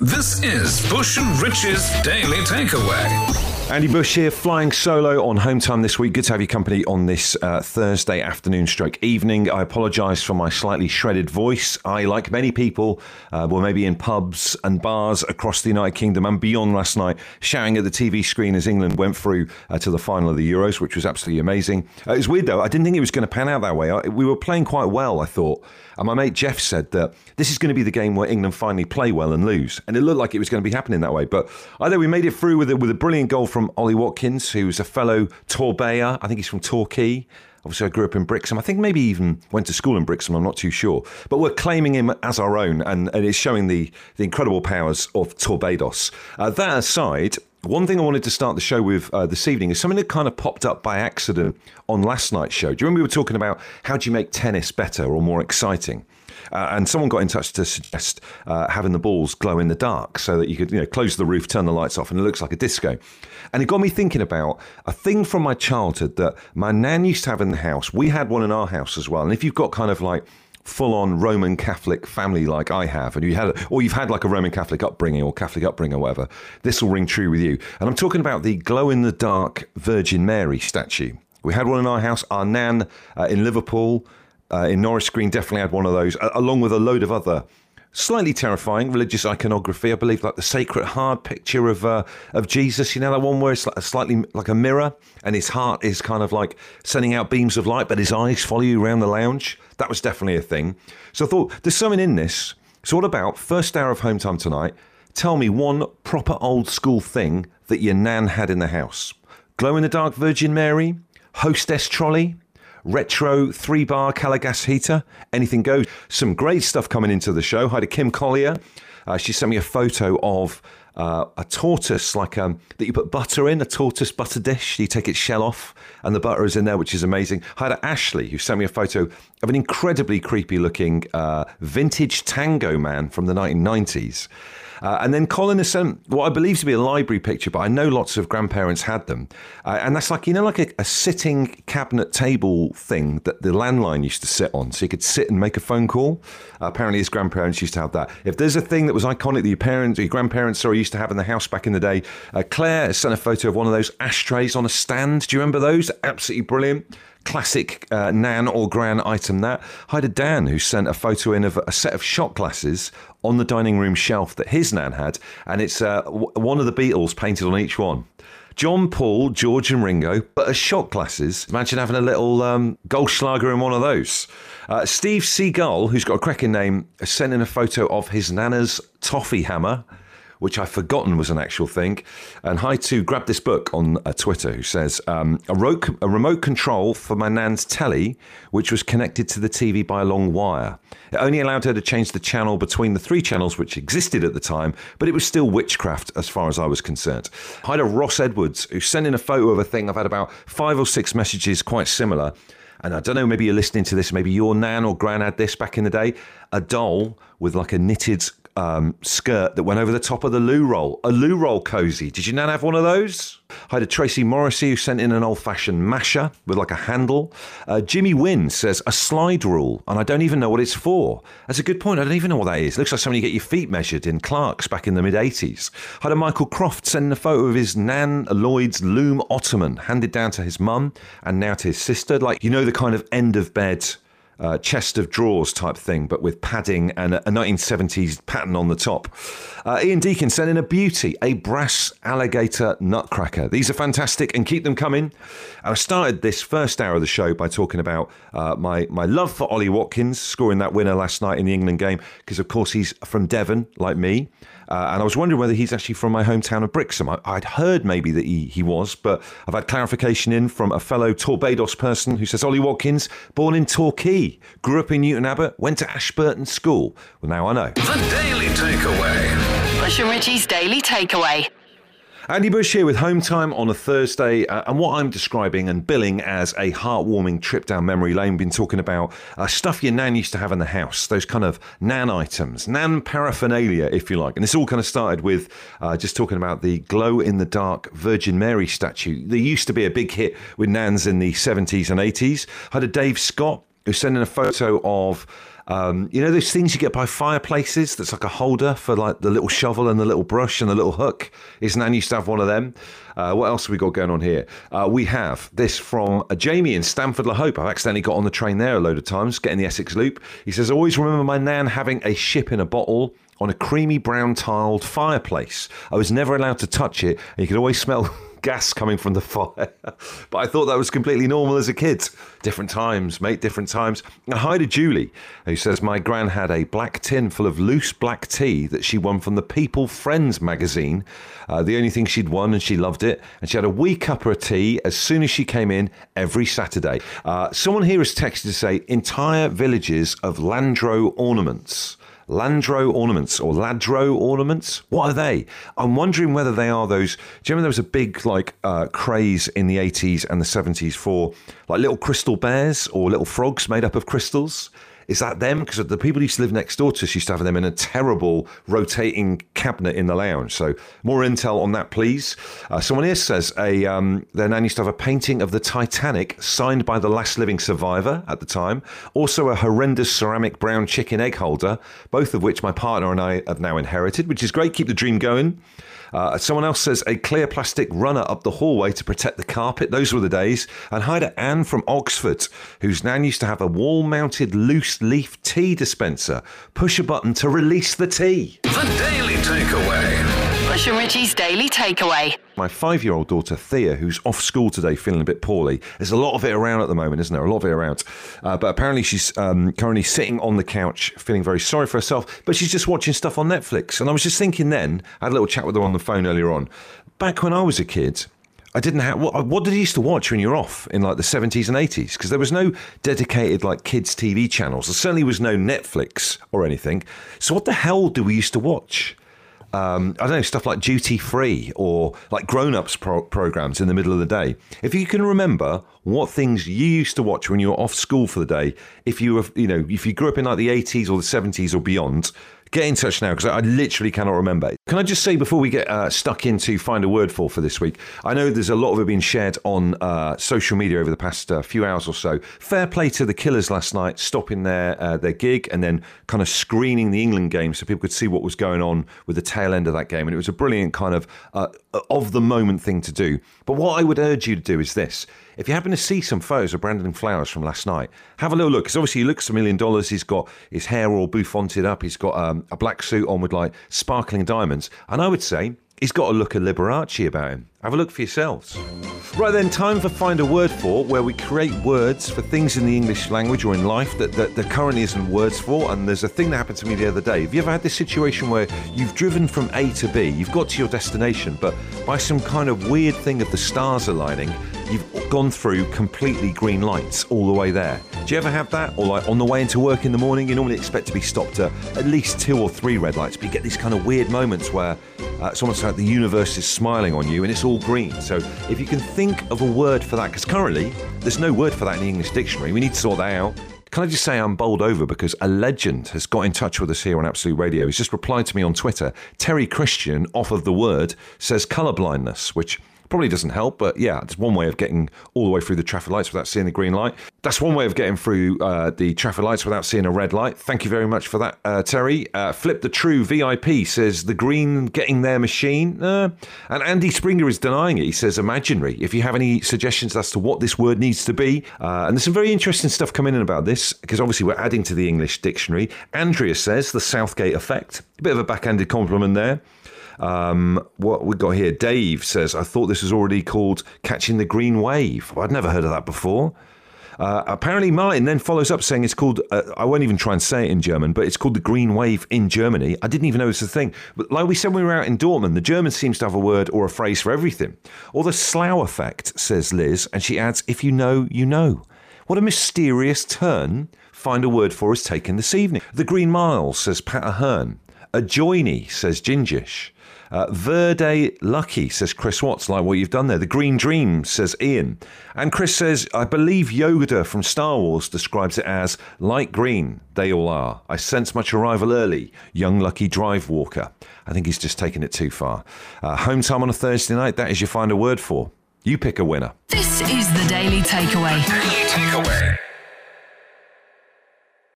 This is Bush and Rich's Daily Takeaway. Andy Bush here, flying solo on Home Time this week. Good to have your company on this Thursday afternoon stroke evening. I apologise for my slightly shredded voice. I, like many people, were maybe in pubs and bars across the United Kingdom and beyond last night, shouting at the TV screen as England went through to the final of the Euros, which was absolutely amazing. It was weird, though. I didn't think it was going to pan out that way. We were playing quite well, I thought. And my mate Jeff said that this is going to be the game where England finally play well and lose. And it looked like it was going to be happening that way. But either we made it through with a brilliant goal from Ollie Watkins, who's a fellow Torbeyer. I think he's from Torquay. Obviously, I grew up in Brixham. I think maybe even went to school in Brixham. I'm not too sure. But we're claiming him as our own. And it's showing the incredible powers of Torbados. That aside, one thing I wanted to start the show with this evening is something that kind of popped up by accident on last night's show. Do you remember we were talking about how do you make tennis better or more exciting? And someone got in touch to suggest having the balls glow in the dark so that you could close the roof, turn the lights off, and it looks like a disco. And it got me thinking about a thing from my childhood that my nan used to have in the house. We had one in our house as well. And if you've got kind of like full-on Roman Catholic family like I have, and you've had like a Roman Catholic upbringing or Catholic upbringing or whatever, this will ring true with you. And I'm talking about the glow-in-the-dark Virgin Mary statue. We had one in our house. Our nan in Liverpool, in Norris Green, definitely had one of those, along with a load of other slightly terrifying religious iconography. I believe like the Sacred Heart picture of Jesus, that one where it's like slightly like a mirror and his heart is kind of like sending out beams of light, but his eyes follow you around the lounge. That was definitely a thing. So I thought there's something in this. So what about first hour of Home Time tonight? Tell me one proper old school thing that your nan had in the house. Glow in the dark Virgin Mary, hostess trolley, retro 3-bar Calagas heater, anything goes. Some great stuff coming into the show. Hi to Kim Collier. She sent me a photo of a tortoise, that you put butter in, a tortoise butter dish. You take its shell off and the butter is in there, which is amazing. Hi to Ashley, who sent me a photo of an incredibly creepy looking vintage tango man from the 1990s. And then Colin has sent what I believe to be a library picture, but I know lots of grandparents had them. And that's like a sitting cabinet table thing that the landline used to sit on. So you could sit and make a phone call. Apparently his grandparents used to have that. If there's a thing that was iconic that your parents or your grandparents used to have in the house back in the day, Claire has sent a photo of one of those ashtrays on a stand. Do you remember those? Absolutely brilliant. Classic nan or gran item that. Hi to Dan, who sent a photo in of a set of shot glasses on the dining room shelf that his nan had, and it's one of the Beatles painted on each one. John, Paul, George and Ringo, but as shot glasses. Imagine having a little Goldschlager in one of those. Steve Seagull, who's got a cracking name, sent in a photo of his nana's toffee hammer, which I've forgotten was an actual thing. And hi to Grab This Book on Twitter, who says, a remote control for my nan's telly, which was connected to the TV by a long wire. It only allowed her to change the channel between the 3 channels which existed at the time, but it was still witchcraft as far as I was concerned. Hi to Ross Edwards, who sent in a photo of a thing. I've had about 5 or 6 messages quite similar. And I don't know, maybe you're listening to this, maybe your nan or gran had this back in the day. A doll with like a knitted skirt that went over the top of the loo roll. A loo roll cozy. Did your nan have one of those? Hi to Tracy Morrissey, who sent in an old-fashioned masher with like a handle. Jimmy Wynn says, a slide rule, and I don't even know what it's for. That's a good point. I don't even know what that is. Looks like something you get your feet measured in Clark's back in the mid-80s. Hi to Michael Croft, sending a photo of his nan Lloyd's loom ottoman, handed down to his mum and now to his sister. Like, the kind of end-of-bed chest of drawers type thing, but with padding and a 1970s pattern on the top. Ian Deacon sent in a beauty, a brass alligator nutcracker. These are fantastic and keep them coming. And I started this first hour of the show by talking about my love for Ollie Watkins scoring that winner last night in the England game, because of course he's from Devon, like me. And I was wondering whether he's actually from my hometown of Brixham. I'd heard maybe that he was, but I've had clarification in from a fellow Torbados person who says, Ollie Watkins, born in Torquay, grew up in Newton Abbot, went to Ashburton School. Well, now I know. The Daily Takeaway. Bush and Richie's Daily Takeaway. Andy Bush here with Home Time on a Thursday, and what I'm describing and billing as a heartwarming trip down memory lane. Been talking about stuff your nan used to have in the house, those kind of nan items, nan paraphernalia, if you like. And this all kind of started with just talking about the glow-in-the-dark Virgin Mary statue. There used to be a big hit with nans in the 70s and 80s. I had a Dave Scott who sent in a photo of You know those things you get by fireplaces that's like a holder for like the little shovel and the little brush and the little hook? His nan used to have one of them. What else have we got going on here? We have this from Jamie in Stamford La Hope. I've accidentally got on the train there a load of times, getting the Essex Loop. He says, I always remember my nan having a ship in a bottle on a creamy brown tiled fireplace. I was never allowed to touch it, and you could always smell gas coming from the fire. But I thought that was completely normal as a kid. Different times, mate, different times. And hi to Julie, who says my gran had a black tin full of loose black tea that she won from the People Friends magazine. The only thing she'd won, and she loved it. And she had a wee cuppa of tea as soon as she came in every Saturday. Someone here has texted to say entire villages of Landro ornaments. Landro ornaments or Ladro ornaments. What are they? I'm wondering whether they are those. Do you remember there was a big craze in the 80s and the 70s for like little crystal bears or little frogs made up of crystals? Is that them? Because the people who used to live next door to us used to have them in a terrible rotating cabinet in the lounge. So more intel on that, please. Someone here says their nan used to have a painting of the Titanic signed by the last living survivor at the time. Also a horrendous ceramic brown chicken egg holder, both of which my partner and I have now inherited, which is great. Keep the dream going. Someone else says a clear plastic runner up the hallway to protect the carpet. Those were the days. And hi to Anne from Oxford, whose nan used to have a wall-mounted loose leaf tea dispenser. Push a button to release the tea. The Daily Takeaway. Bush and Richie's Daily Takeaway. My 5-year-old daughter, Thea, who's off school today feeling a bit poorly. There's a lot of it around at the moment, isn't there? A lot of it around. But apparently she's currently sitting on the couch feeling very sorry for herself, but she's just watching stuff on Netflix. And I was just thinking then, I had a little chat with her on the phone earlier on. Back when I was a kid, I didn't have... What did you used to watch when you were off in like the 70s and 80s? Because there was no dedicated like kids' TV channels. There certainly was no Netflix or anything. So what the hell do we used to watch? I don't know, stuff like Duty Free or like grown-ups programs in the middle of the day. If you can remember what things you used to watch when you were off school for the day, if you were, if you grew up in like the 80s or the 70s or beyond, get in touch now because I literally cannot remember. Can I just say before we get stuck into Find a Word For this week, I know there's a lot of it being shared on social media over the past few hours or so. Fair play to the Killers last night, stopping their gig and then kind of screening the England game so people could see what was going on with the tail end of that game. And it was a brilliant kind of the moment thing to do. But what I would urge you to do is this. If you happen to see some photos of Brandon Flowers from last night, have a little look. Because obviously he looks $1 million. He's got his hair all bouffanted up. He's got a black suit on with like sparkling diamonds. And I would say he's got a look of Liberace about him. Have a look for yourselves. Right then, time for Find a Word For, where we create words for things in the English language or in life that there currently isn't words for. And there's a thing that happened to me the other day. Have you ever had this situation where you've driven from A to B, you've got to your destination, but by some kind of weird thing of the stars aligning, you've gone through completely green lights all the way there? Do you ever have that? Or like on the way into work in the morning, you normally expect to be stopped at least 2 or 3 red lights, but you get these kind of weird moments where it's almost like the universe is smiling on you and it's all green. So if you can think of a word for that, because currently there's no word for that in the English dictionary, we need to sort that out. Can I just say I'm bowled over because a legend has got in touch with us here on Absolute Radio. He's just replied to me on Twitter. Terry Christian, off of the word, says colourblindness, which probably doesn't help, but yeah, it's one way of getting all the way through the traffic lights without seeing the green light. That's one way of getting through the traffic lights without seeing a red light. Thank you very much for that, Terry. Flip the True VIP says the green getting there machine. And Andy Springer is denying it. He says imaginary. If you have any suggestions as to what this word needs to be, and there's some very interesting stuff coming in about this, because obviously we're adding to the English dictionary. Andrea says the Southgate effect. A bit of a backhanded compliment there. What we got here, Dave says, I thought this was already called catching the green wave. Well, I'd never heard of that before. Apparently Martin then follows up saying it's called, I won't even try and say it in German, but it's called the green wave in Germany. I didn't even know it's a thing. But like we said when we were out in Dortmund, the German seems to have a word or a phrase for everything. Or the slough effect, says Liz, and she adds, if you know, you know. What a mysterious turn Find a Word For is taken this evening. The Green Mile, says Pat Ahern. A joiny, says Gingish. Verde Lucky, says Chris Watts, like what you've done there. The Green Dream, says Ian. And Chris says, I believe Yoda from Star Wars describes it as light green, they all are. I sense much arrival early, young lucky drive walker. I think he's just taken it too far. Home time on a Thursday night, that is your Find a Word For. You pick a winner. This is the Daily Takeaway. Daily Takeaway.